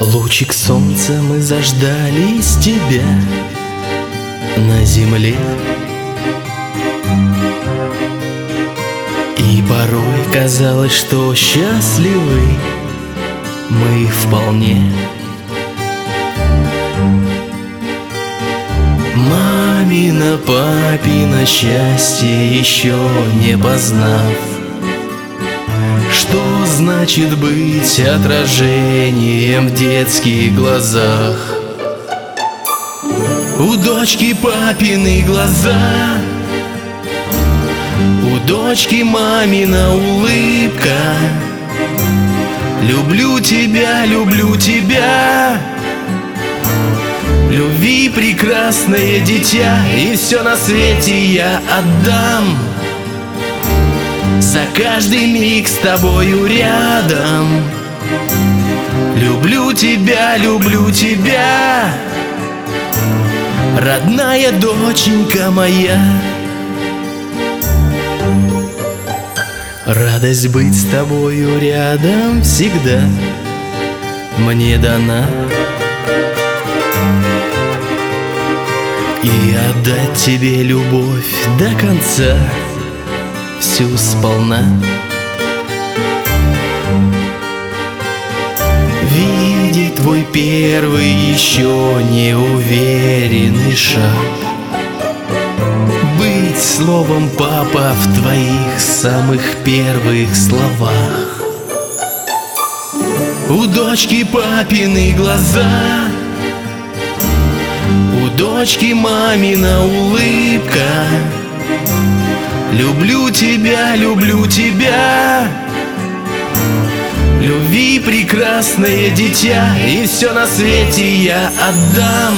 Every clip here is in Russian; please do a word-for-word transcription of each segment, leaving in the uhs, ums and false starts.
Лучик солнца мы заждались тебя на земле, и порой казалось, что счастливы мы вполне. Мамино, папино счастье еще не познав, что значит быть отражением в детских глазах. У дочки папины глаза, у дочки мамина улыбка. Люблю тебя, люблю тебя, любви прекрасное дитя, и все на свете я отдам за каждый миг с тобою рядом. Люблю тебя, люблю тебя, родная доченька моя. Радость быть с тобою рядом всегда мне дана, и отдать тебе любовь до конца всю сполна. Видеть твой первый еще неуверенный шаг, быть словом папа в твоих самых первых словах. У дочки папины глаза, у дочки мамина улыбка. Люблю тебя, люблю тебя, любви прекрасное дитя, и все на свете я отдам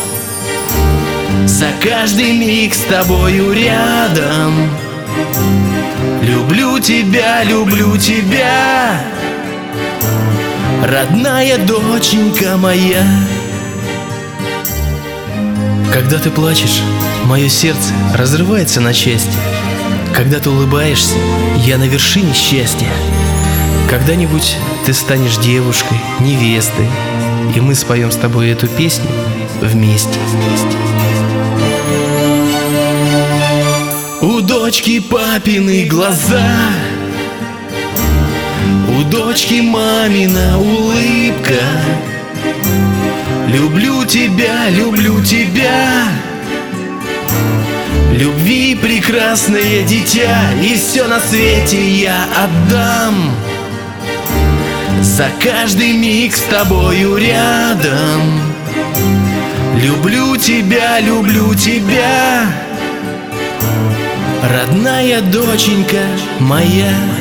за каждый миг с тобою рядом. Люблю тебя, люблю тебя, родная доченька моя. Когда ты плачешь, мое сердце разрывается на части. Когда ты улыбаешься, я на вершине счастья. Когда-нибудь ты станешь девушкой, невестой, и мы споем с тобой эту песню вместе. У дочки папины глаза, у дочки мамина улыбка. Люблю тебя, люблю тебя, любви прекрасное дитя, и все на свете я отдам за каждый миг с тобою рядом. Люблю тебя, люблю тебя, родная доченька моя.